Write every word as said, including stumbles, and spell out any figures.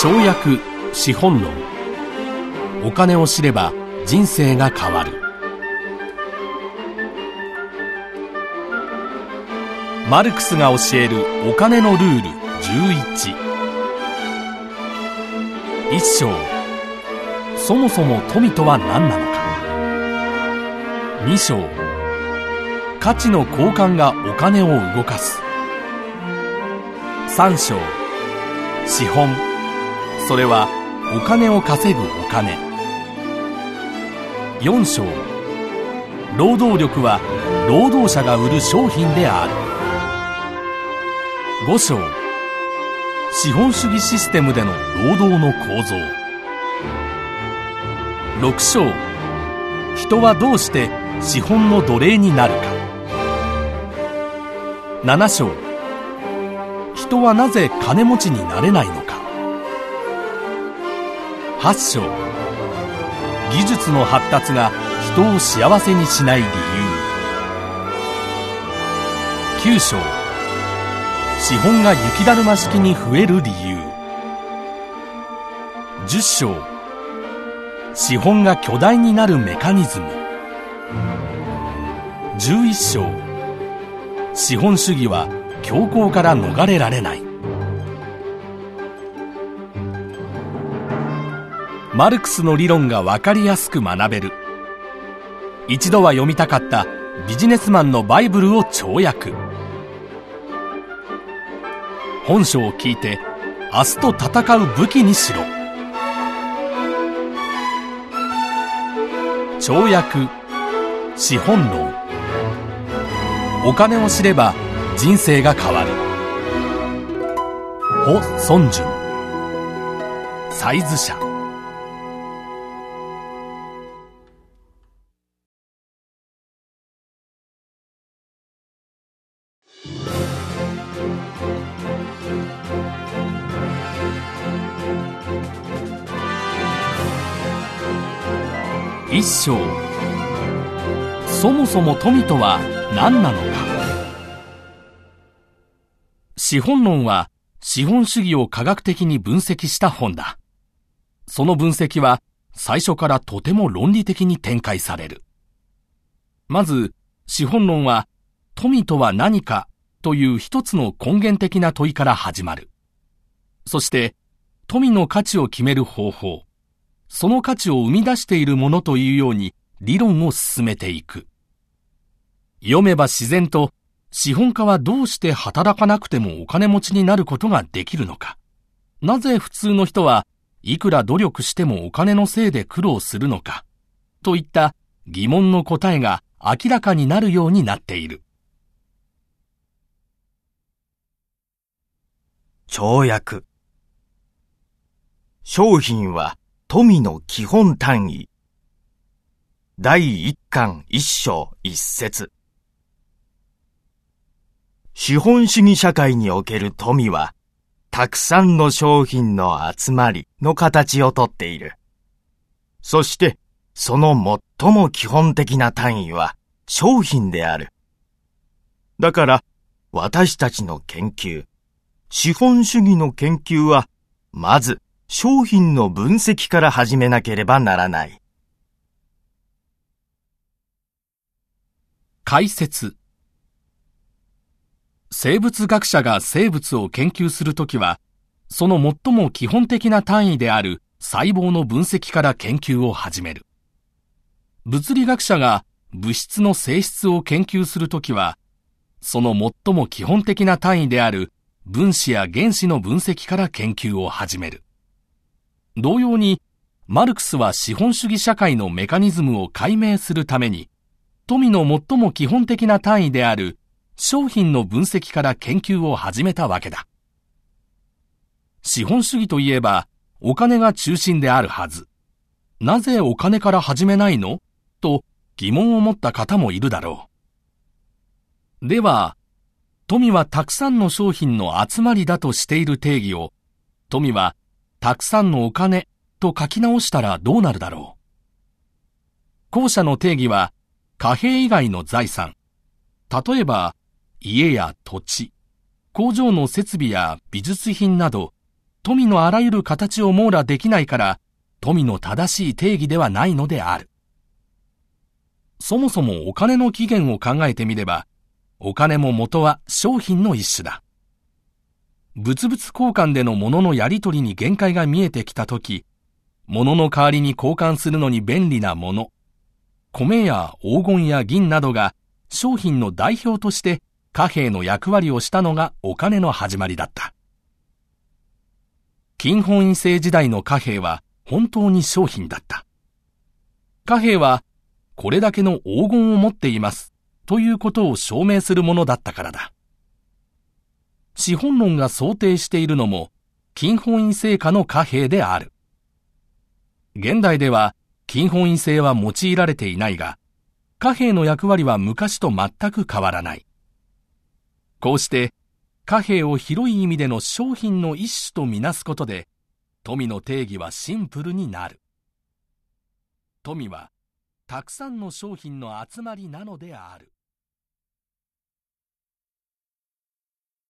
跳躍資本論。お金を知れば人生が変わる。マルクスが教えるお金のルールじゅういち。一章、そもそも富とは何なのか。二章、価値の交換がお金を動かす。三章、資本、それはお金を稼ぐお金。四章、労働力は労働者が売る商品である。五章、資本主義システムでの労働の構造。六章、人はどうして資本の奴隷になるか。七章、人はなぜ金持ちになれないのか。八章、技術の発達が人を幸せにしない理由。九章、資本が雪だるま式に増える理由。十章、資本が巨大になるメカニズム。十一章、資本主義は恐慌から逃れられない。マルクスの理論が分かりやすく学べる。一度は読みたかったビジネスマンのバイブルを跳躍。本書を聞いて明日と戦う武器にしろ。跳躍資本論。お金を知れば人生が変わる。ホ・ソンジュン、サイズ社。一章、そもそも富とは何なのか。資本論は資本主義を科学的に分析した本だ。その分析は最初からとても論理的に展開される。まず、資本論は富とは何かという一つの根源的な問いから始まる。そして、富の価値を決める方法、その価値を生み出しているものというように理論を進めていく。読めば自然と資本家はどうして働かなくてもお金持ちになることができるのか。なぜ普通の人はいくら努力してもお金のせいで苦労するのか。といった疑問の答えが明らかになるようになっている。 跳躍。商品は富の基本単位。第一巻一章一節。資本主義社会における富は、たくさんの商品の集まりの形をとっている。そして、その最も基本的な単位は商品である。だから、私たちの研究、資本主義の研究は、まず、商品の分析から始めなければならない。 解説。生物学者が生物を研究するときは、その最も基本的な単位である細胞の分析から研究を始める。物理学者が物質の性質を研究するときは、その最も基本的な単位である分子や原子の分析から研究を始める。同様に、マルクスは資本主義社会のメカニズムを解明するために、富の最も基本的な単位である商品の分析から研究を始めたわけだ。資本主義といえば、お金が中心であるはず。なぜお金から始めないの？と疑問を持った方もいるだろう。では、富はたくさんの商品の集まりだとしている定義を、富はたくさんのお金と書き直したらどうなるだろう。後者の定義は、貨幣以外の財産、例えば家や土地、工場の設備や美術品など、 富のあらゆる形を網羅できないから、富の正しい定義ではないのである。そもそもお金の起源を考えてみれば、お金も元は商品の一種だ。物々交換での物のやり取りに限界が見えてきたとき、物の代わりに交換するのに便利なもの、米や黄金や銀などが商品の代表として貨幣の役割をしたのがお金の始まりだった。金本位制時代の貨幣は本当に商品だった。貨幣はこれだけの黄金を持っていますということを証明するものだったからだ。資本論が想定しているのも金本位制下の貨幣である。現代では金本位制は用いられていないが、貨幣の役割は昔と全く変わらない。こうして貨幣を広い意味での商品の一種とみなすことで、富の定義はシンプルになる。富はたくさんの商品の集まりなのである。